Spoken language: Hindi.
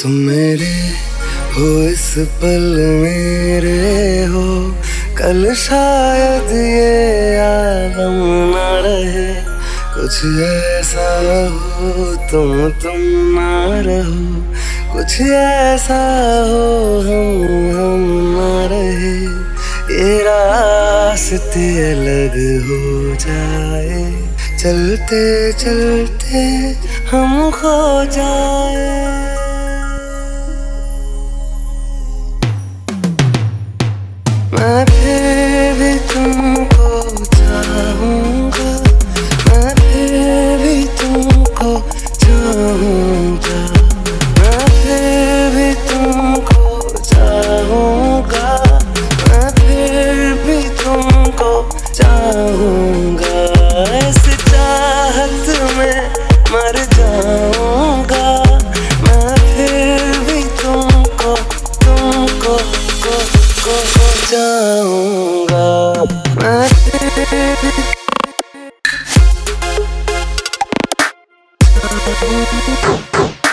तुम मेरे हो इस पल मेरे हो, कल शायद ये आलम न रहे। कुछ ऐसा हो तुम ना रहो, कुछ ऐसा हो हम ना रहे। ये रास्ते अलग हो जाए, चलते चलते हम खो जाए। मैं फिर भी तुमको चाहूँगा, मैं फिर भी तुमको चाहूँगा, मैं फिर भी तुमको चाहूँगा, मैं फिर भी तुमको चाहूँगा। इस चाहत में मर जाऊँगा, मैं फिर भी तुमको चाहूँगा। मैं फिर